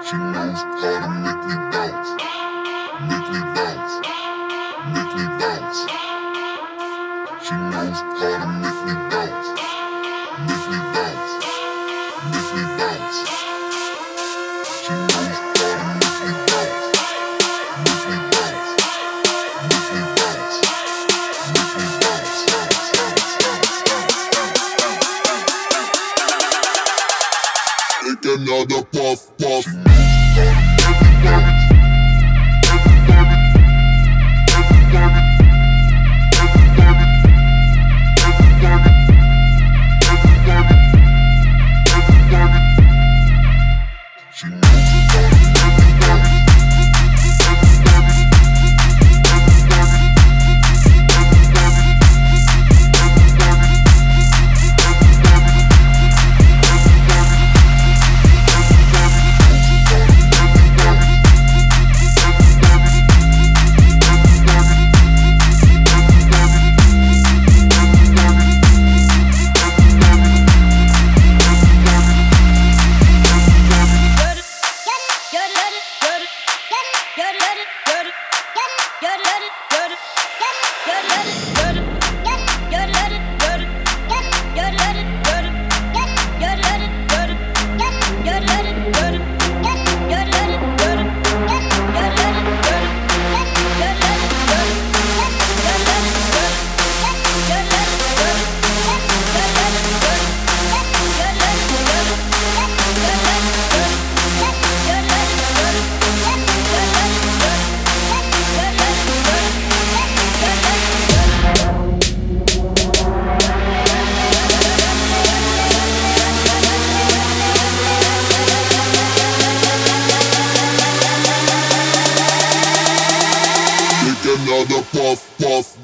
She knows how to make me bounce, make me bounce, make me bounce. She knows how to make me bounce, make me bounce, make me bounce. She knows how to make me bounce, make me bounce, make me bounce, make me bounce, bounce, bounce, bounce, bounce. Take another puff, puff. Another puff, puff.